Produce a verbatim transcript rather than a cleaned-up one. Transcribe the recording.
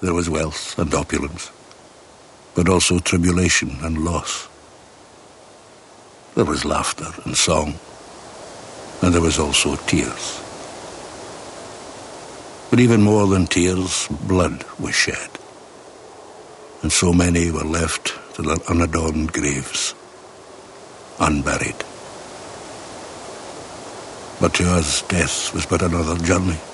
there was wealth and opulence, but also tribulation and loss. There was laughter and song, and there was also tears. But even more than tears, blood was shed, and so many were left to their unadorned graves, unburied. But to us, death was but another journey.